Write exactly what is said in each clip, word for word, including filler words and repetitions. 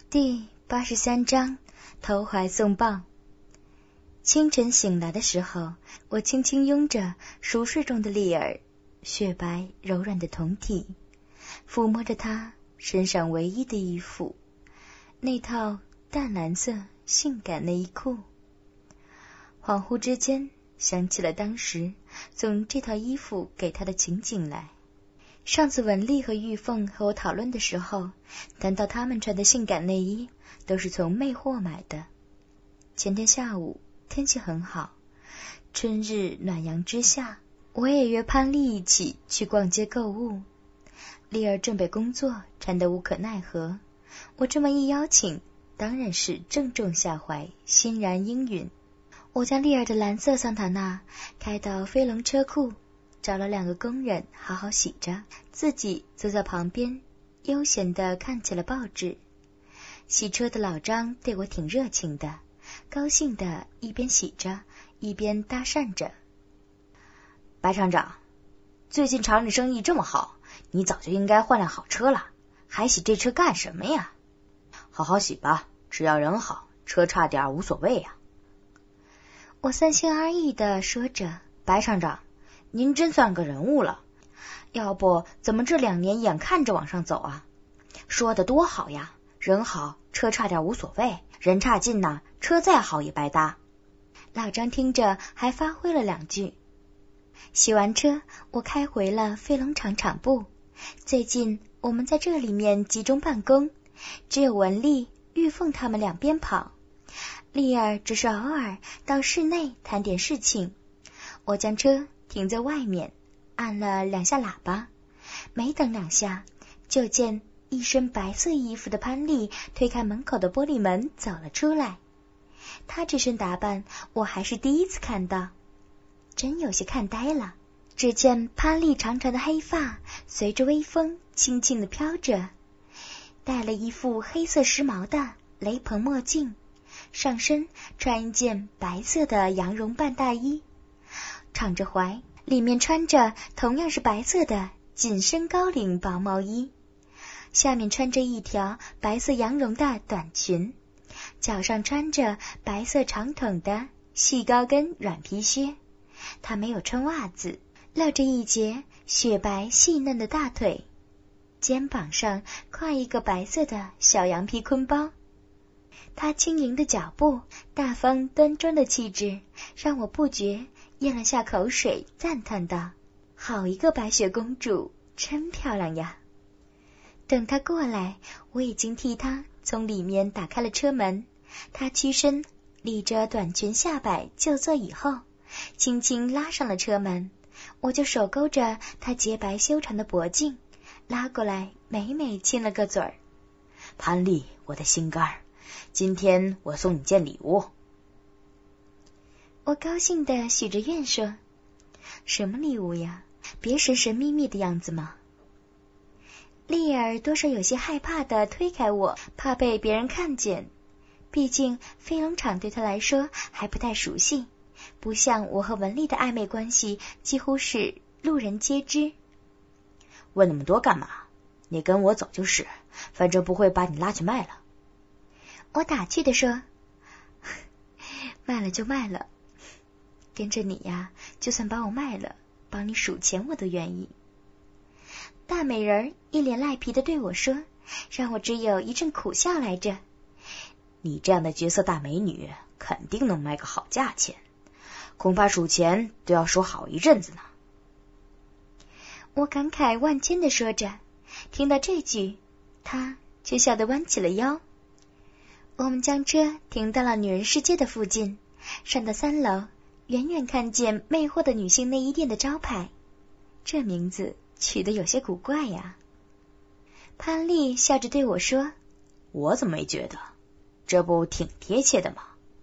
第八十三章投怀送抱。清晨醒来的时候，我轻轻拥着熟睡中的丽儿，雪白柔软的胴体，抚摸着她身上唯一的衣服，那套淡蓝色性感内衣裤。恍惚之间想起了当时送这套衣服给她的情景来。上次文丽和玉凤和我讨论的时候，谈到他们穿的性感内衣都是从魅惑买的。前天下午天气很好，春日暖阳之下，我也约潘丽一起去逛街购物。丽儿正被工作缠得无可奈何，我这么一邀请，当然是正中下怀，欣然应允。我将丽儿的蓝色桑塔纳开到飞龙车库，找了两个工人好好洗着，自己坐在旁边悠闲地看起了报纸。洗车的老张对我挺热情的，高兴地一边洗着一边搭讪着。 白厂长，最近厂里生意这么好，你早就应该换辆好车了，还洗这车干什么呀？好好洗吧，只要人好，车差点无所谓呀。 我三心二意地说着。 白厂长，您真算个人物了，要不怎么这两年眼看着往上走啊？说的多好呀，人好车差点无所谓，人差劲呐，车再好也白搭。 老张听着还发挥了两句。洗完车，我开回了飞龙厂厂部。最近我们在这里面集中办公，只有文丽、玉凤他们两边跑，丽儿只是偶尔到室内谈点事情。我将车停在外面，按了两下喇叭，没等两下，就见一身白色衣服的潘丽推开门口的玻璃门走了出来。她这身打扮我还是第一次看到，真有些看呆了。只见潘丽长长的黑发随着微风轻轻地飘着，戴了一副黑色时髦的雷朋墨镜，上身穿一件白色的羊绒半大衣，敞着怀，里面穿着同样是白色的紧身高领薄毛衣，下面穿着一条白色羊绒的短裙，脚上穿着白色长筒的细高跟软皮靴。她没有穿袜子，露着一截雪白细嫩的大腿，肩膀上挎一个白色的小羊皮坤包。她轻盈的脚步，大方端庄的气质，让我不觉咽了下口水，赞叹道：好一个白雪公主，真漂亮呀。等她过来，我已经替她从里面打开了车门。她屈身理着短裙下摆就坐以后，轻轻拉上了车门，我就手勾着她洁白修长的脖颈，拉过来美美亲了个嘴儿。 潘丽，我的心肝儿，今天我送你件礼物。 我高兴地许着愿说：什么礼物呀？别神神秘秘的样子嘛。丽儿多少有些害怕地推开我，怕被别人看见，毕竟飞龙厂对她来说还不太熟悉，不像我和文丽的暧昧关系几乎是路人皆知。 问那么多干嘛？你跟我走就是，反正不会把你拉去卖了。 我打趣地说：卖了就卖了，跟着你呀，就算把我卖了，帮你数钱我都愿意。大美人一脸赖皮地对我说，让我只有一阵苦笑来着。 你这样的绝色大美女，肯定能卖个好价钱，恐怕数钱都要数好一阵子呢。 我感慨万千地说着，听到这句，她却笑得弯起了腰。我们将车停到了女人世界的附近，上到三楼，远远看见魅惑的女性内衣店的招牌，这名字取得有些古怪呀。潘丽笑着对我说： 我怎么没觉得？这不挺贴切的吗？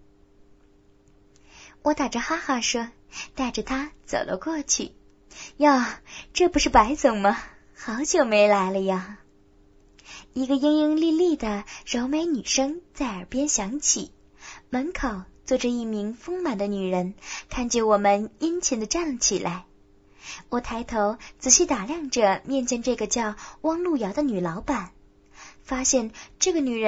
我打着哈哈说，带着她走了过去。哟，这不是白总吗？好久没来了呀。一个英英丽丽的柔美女声在耳边响起，门口坐着一名丰满的女人，看见我们殷勤地站了起来。我抬头仔细打量着面前这个叫汪路遥的女老板，发现这个女人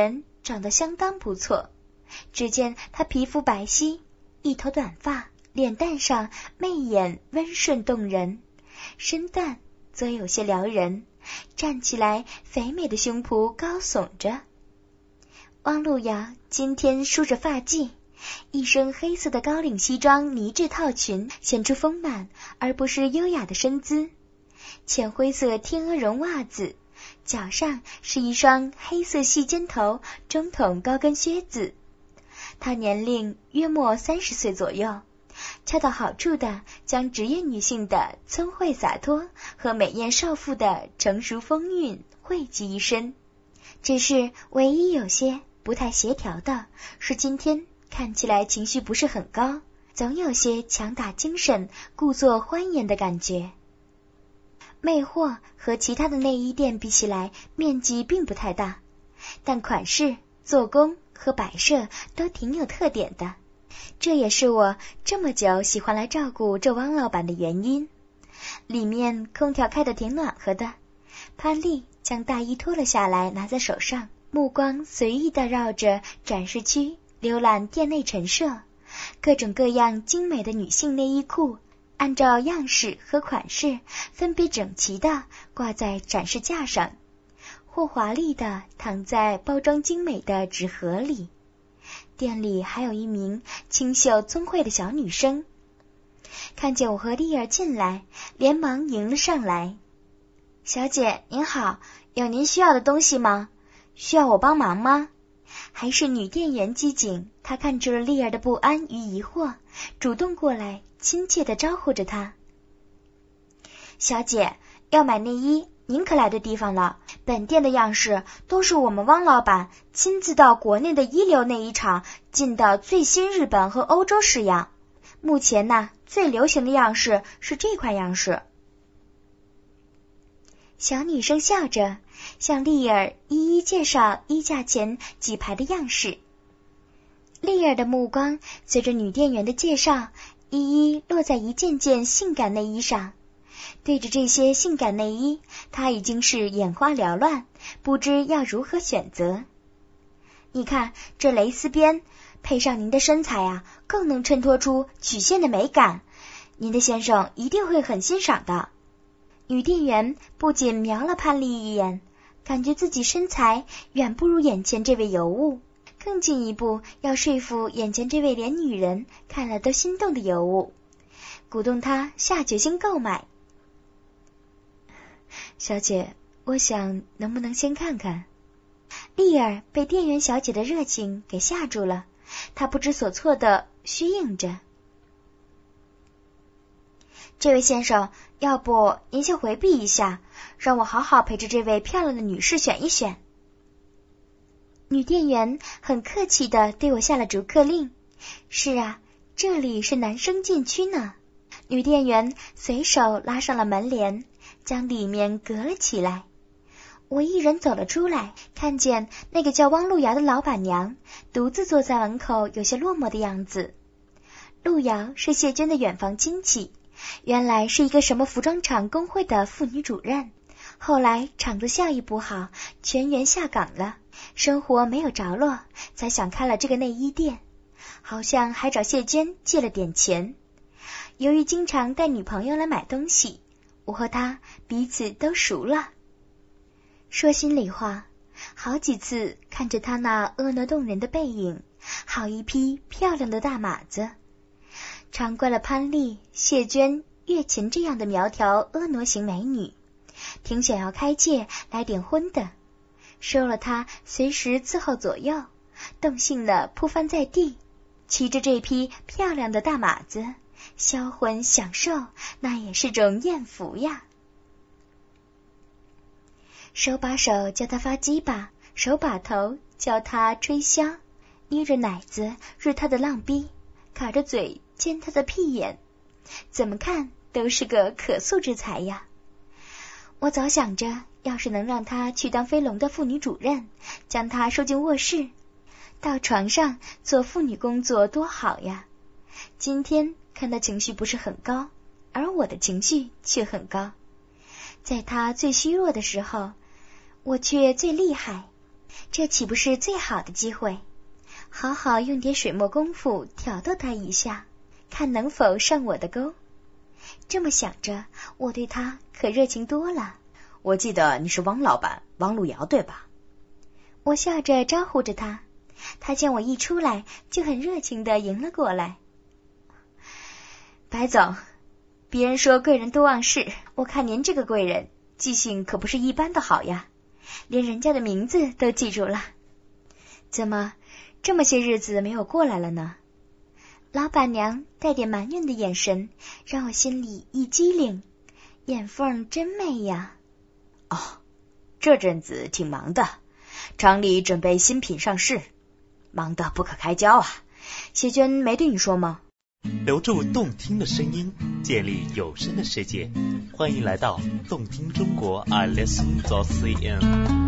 长得相当不错。只见她皮肤白皙，一头短发，脸蛋上媚眼温顺动人，身段则有些撩人，站起来肥美的胸脯高耸着。汪路遥今天梳着发髻，一身黑色的高领西装呢质套裙显出丰满而不是优雅的身姿，浅灰色天鹅绒袜子，脚上是一双黑色细尖头中筒高跟靴子。她年龄约莫三十岁左右，恰到好处的将职业女性的聪慧洒脱和美艳少妇的成熟风韵汇集一身。只是唯一有些不太协调的是，今天看起来情绪不是很高，总有些强打精神故作欢颜的感觉。魅惑和其他的内衣店比起来面积并不太大，但款式、做工和摆设都挺有特点的，这也是我这么久喜欢来照顾这汪老板的原因。里面空调开得挺暖和的，潘丽将大衣脱了下来拿在手上，目光随意地绕着展示区浏览店内陈设，各种各样精美的女性内衣裤按照样式和款式分别整齐地挂在展示架上，或华丽地躺在包装精美的纸盒里。店里还有一名清秀聪慧的小女生，看见我和丽儿进来，连忙迎了上来。小姐您好，有您需要的东西吗？需要我帮忙吗？还是女店员机警，她看出了丽儿的不安与疑惑，主动过来亲切地招呼着她。小姐，要买内衣，您可来对地方了。本店的样式都是我们汪老板亲自到国内的一流内衣厂进的最新日本和欧洲式样。目前呢，最流行的样式是这款样式。小女生笑着向丽儿一一介绍衣架前几排的样式。丽儿的目光随着女店员的介绍一一落在一件件性感内衣上，对着这些性感内衣，她已经是眼花缭乱，不知要如何选择。你看这蕾丝边配上您的身材啊，更能衬托出曲线的美感，您的先生一定会很欣赏的。女店员不仅瞄了潘丽一眼，感觉自己身材远不如眼前这位尤物，更进一步要说服眼前这位连女人看了都心动的尤物，鼓动她下决心购买。小姐，我想能不能先看看？丽儿被店员小姐的热情给吓住了，她不知所措地虚应着。这位先生，要不您先回避一下，让我好好陪着这位漂亮的女士选一选。女店员很客气地对我下了逐客令。是啊，这里是男生禁区呢。女店员随手拉上了门帘，将里面隔了起来。我一人走了出来，看见那个叫汪路遥的老板娘独自坐在门口，有些落寞的样子。路遥是谢娟的远房亲戚，原来是一个什么服装厂工会的妇女主任，后来厂子效益不好，全员下岗了，生活没有着落，才想开了这个内衣店，好像还找谢娟借了点钱。由于经常带女朋友来买东西，我和他彼此都熟了。说心里话，好几次看着他那婀娜动人的背影，好一匹漂亮的大马子，尝惯了潘丽、谢娟、月琴这样的苗条婀娜型美女，挺想要开戒来点荤的，收了她随时伺候左右，动性了扑翻在地，骑着这匹漂亮的大马子销魂享受，那也是种艳福呀。手把手教他发鸡巴，手把头教他吹箫，捏着奶子日他的浪逼，卡着嘴尖他的屁眼，怎么看都是个可塑之才呀。我早想着，要是能让他去当飞龙的妇女主任，将他收进卧室，到床上做妇女工作多好呀。今天看他情绪不是很高，而我的情绪却很高。在他最虚弱的时候，我却最厉害。 这岂不是最好的机会？好好用点水墨功夫挑逗他一下，看能否上我的钩。这么想着，我对他可热情多了。 我记得你是汪老板，汪路遥对吧？ 我笑着招呼着他，他见我一出来，就很热情地迎了过来。白总，别人说贵人多忘事，我看您这个贵人记性可不是一般的好呀，连人家的名字都记住了。怎么这么些日子没有过来了呢？老板娘带点埋怨的眼神，让我心里一激灵，眼缝真媚呀。 哦，这阵子挺忙的，厂里准备新品上市，忙得不可开交啊。谢娟没对你说吗？ 留住动听的声音，建立有声的世界，欢迎来到动听中国 I listen dot C N。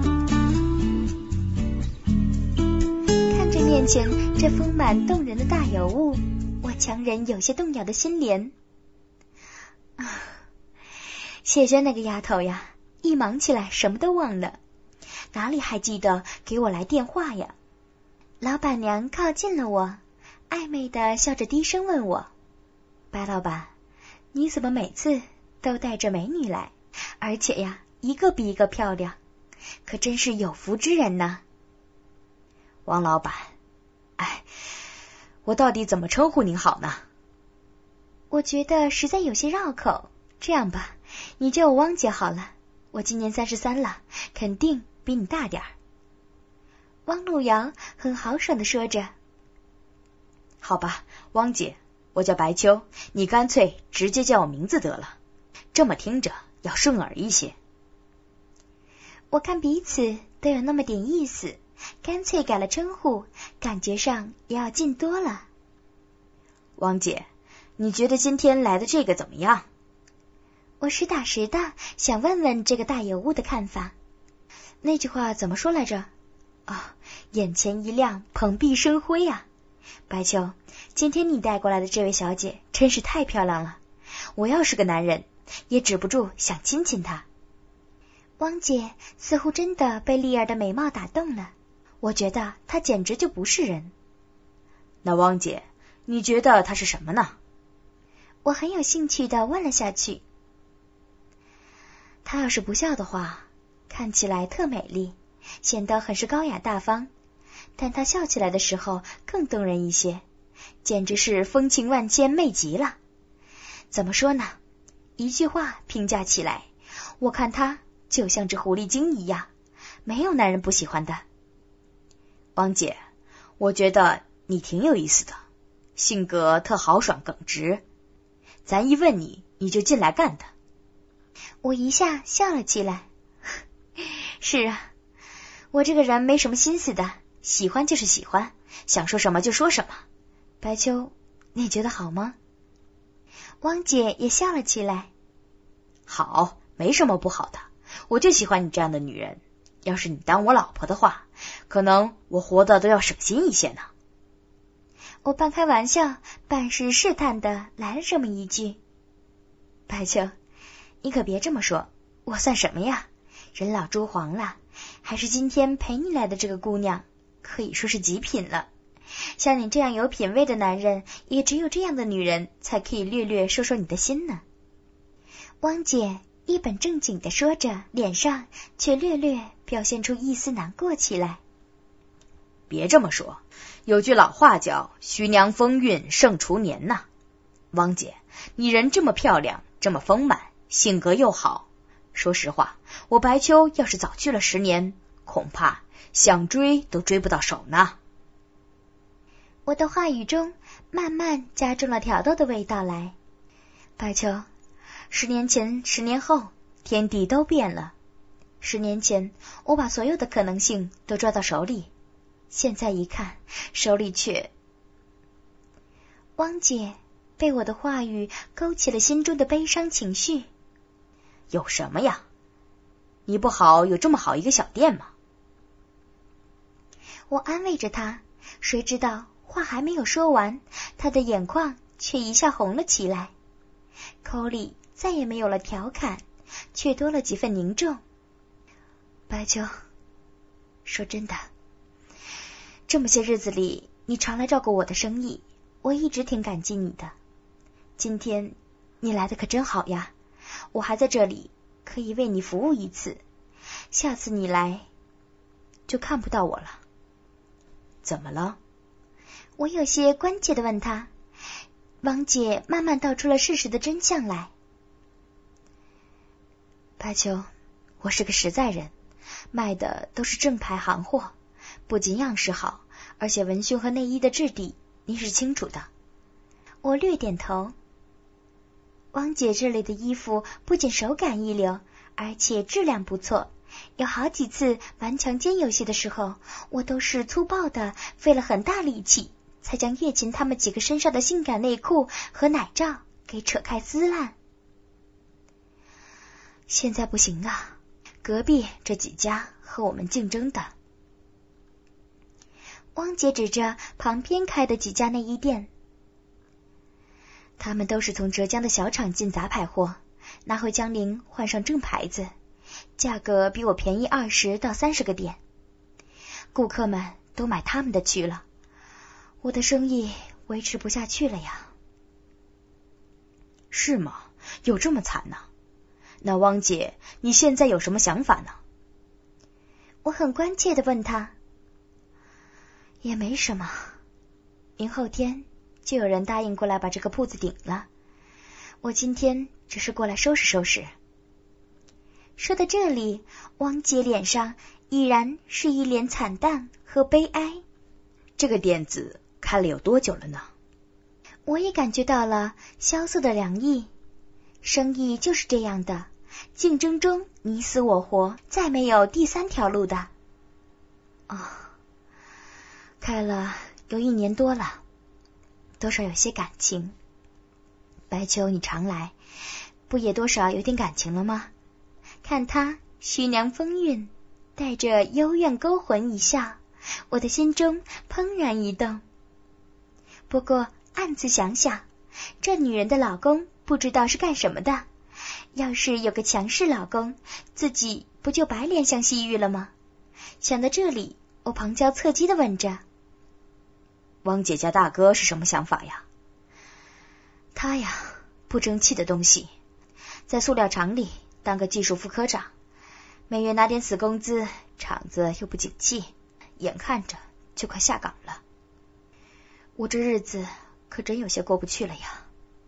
看着面前这丰满动人的大尤物，我强忍有些动摇的心莲。啊，谢娟那个丫头呀，一忙起来什么都忘了，哪里还记得给我来电话呀？老板娘靠近了我，暧昧的笑着低声问我：白老板，你怎么每次都带着美女来，而且呀一个比一个漂亮，可真是有福之人呐。 王老板，哎，我到底怎么称呼您好呢？ 我觉得实在有些绕口，这样吧，你叫我汪姐好了，我今年三十三了，肯定比你大点儿。汪路遥很豪爽地说着。 好吧，汪姐，我叫白秋，你干脆直接叫我名字得了，这么听着要顺耳一些。 我看彼此都有那么点意思，干脆改了称呼，感觉上也要近多了。 汪姐，你觉得今天来的这个怎么样？ 我实打实的想问问这个大尤物的看法。那句话怎么说来着？啊、哦，眼前一亮，蓬荜生辉啊！白秋，今天你带过来的这位小姐真是太漂亮了，我要是个男人也止不住想亲亲她。汪姐似乎真的被丽儿的美貌打动了，我觉得她简直就不是人。 那汪姐，你觉得她是什么呢？ 我很有兴趣地问了下去。她要是不笑的话，看起来特美丽，显得很是高雅大方，但她笑起来的时候更动人一些，简直是风情万千，媚极了。怎么说呢？一句话评价起来，我看她就像只狐狸精一样，没有男人不喜欢的。 汪姐，我觉得你挺有意思的，性格特豪爽耿直，咱一问你，你就进来干的。 我一下笑了起来。是啊，我这个人没什么心思的，喜欢就是喜欢，想说什么就说什么。白秋，你觉得好吗？汪姐也笑了起来。 好，没什么不好的，我就喜欢你这样的女人，要是你当我老婆的话，可能我活得都要省心一些呢。 我半开玩笑半是试探的来了这么一句。白秋，你可别这么说，我算什么呀？人老珠黄了，还是今天陪你来的这个姑娘，可以说是极品了。像你这样有品位的男人，也只有这样的女人才可以略略说说你的心呢。汪姐一本正经地说着，脸上却略略表现出一丝难过起来。 别这么说，有句老话叫徐娘风韵胜厨年呐。汪姐，你人这么漂亮，这么丰满，性格又好，说实话，我白秋要是早去了十年，恐怕想追都追不到手呢。 我的话语中慢慢加重了挑逗的味道来。白秋，十年前十年后天地都变了，十年前我把所有的可能性都抓到手里，现在一看手里却……汪姐被我的话语勾起了心中的悲伤情绪。 有什么呀？你不好有这么好一个小店吗？ 我安慰着他，谁知道话还没有说完，他的眼眶却一下红了起来，口里再也没有了调侃，却多了几分凝重。白秋， 说真的，这么些日子里，你常来照顾我的生意，我一直挺感激你的。今天你来的可真好呀，我还在这里可以为你服务一次，下次你来就看不到我了。 怎么了？ 我有些关切地问他。汪姐慢慢道出了事实的真相来。 白秋，我是个实在人，卖的都是正牌行货，不仅样式好，而且文胸和内衣的质地您是清楚的。 我略点头。汪姐这里的衣服不仅手感一流，而且质量不错，有好几次玩强奸游戏的时候，我都是粗暴的费了很大力气，才将月琴他们几个身上的性感内裤和奶罩给扯开撕烂。 现在不行啊，隔壁这几家和我们竞争的。 汪姐指着旁边开的几家内衣店， 他们都是从浙江的小厂进杂牌货，拿回江宁换上正牌子，价格比我便宜二十到三十个点，顾客们都买他们的去了，我的生意维持不下去了呀。是吗？有这么惨呢？那汪姐，你现在有什么想法呢？ 我很关切地问他。 也没什么，明后天就有人答应过来把这个铺子顶了，我今天只是过来收拾收拾。 说到这里，汪姐脸上依然是一脸惨淡和悲哀。 这个店子开了有多久了呢？ 我也感觉到了萧瑟的凉意。生意就是这样的，竞争中你死我活，再没有第三条路的。 哦，开了有一年多了，多少有些感情。白秋，你常来，不也多少有点感情了吗？ 看他徐娘风韵，带着幽怨勾魂一笑，我的心中怦然一动。不过暗自想想，这女人的老公不知道是干什么的，要是有个强势老公，自己不就白怜香惜玉了吗？想到这里，我旁敲侧击地问着： 汪姐家大哥是什么想法呀？他呀，不争气的东西，在塑料厂里当个技术副科长，每月拿点死工资，厂子又不景气，眼看着就快下岗了。我这日子可真有些过不去了呀。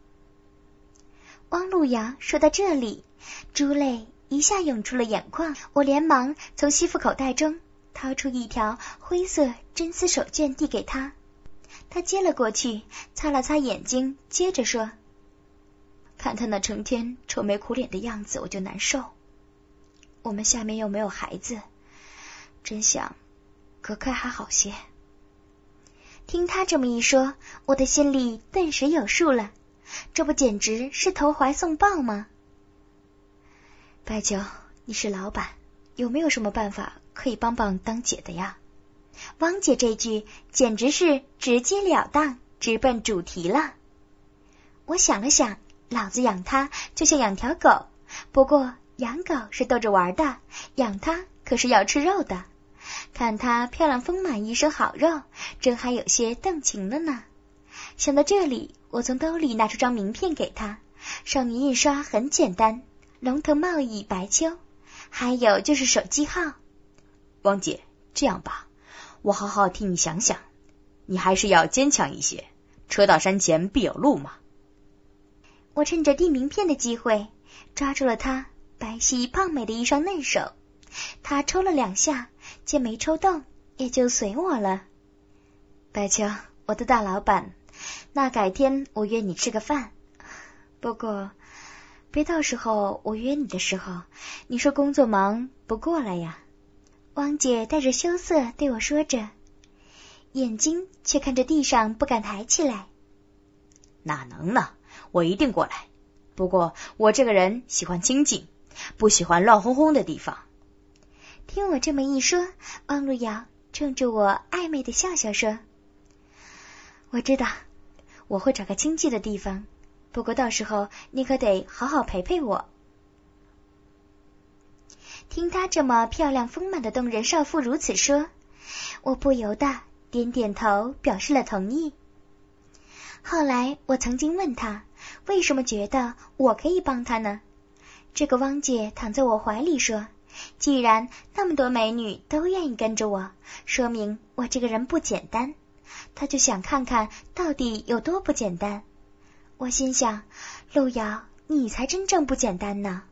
汪路遥说到这里，珠泪一下涌出了眼眶，我连忙从西服口袋中掏出一条灰色真丝手绢递给他。他接了过去，擦了擦眼睛，接着说： 看他那成天愁眉苦脸的样子，我就难受。我们下面又没有孩子，真想隔开还好些。 听他这么一说，我的心里顿时有数了，这不简直是投怀送抱吗？ 白秋，你是老板，有没有什么办法可以帮帮当姐的呀？ 汪姐这句简直是直截了当，直奔主题了。我想了想，老子养它就像养条狗，不过养狗是逗着玩的，养它可是要吃肉的。看它漂亮丰满，一身好肉，真还有些动情了呢。想到这里，我从兜里拿出张名片给他，上面印刷很简单，龙腾贸易白秋，还有就是手机号。 汪姐，这样吧，我好好替你想想，你还是要坚强一些，车到山前必有路嘛。 我趁着递名片的机会，抓住了他白皙胖美的一双嫩手，他抽了两下，见没抽动，也就随我了。 白秋，我的大老板，那改天我约你吃个饭，不过别到时候我约你的时候，你说工作忙不过来呀。 汪姐带着羞涩对我说着，眼睛却看着地上不敢抬起来。 哪能呢，我一定过来，不过我这个人喜欢清静，不喜欢乱哄哄的地方。 听我这么一说，汪路遥冲着我暧昧的笑笑说： 我知道，我会找个清静的地方，不过到时候你可得好好陪陪我。 听她这么漂亮丰满的动人少妇如此说，我不由得点点头表示了同意。后来我曾经问她，为什么觉得我可以帮她呢？这个汪姐躺在我怀里说，既然那么多美女都愿意跟着我，说明我这个人不简单，她就想看看到底有多不简单。我心想，路遥，你才真正不简单呢。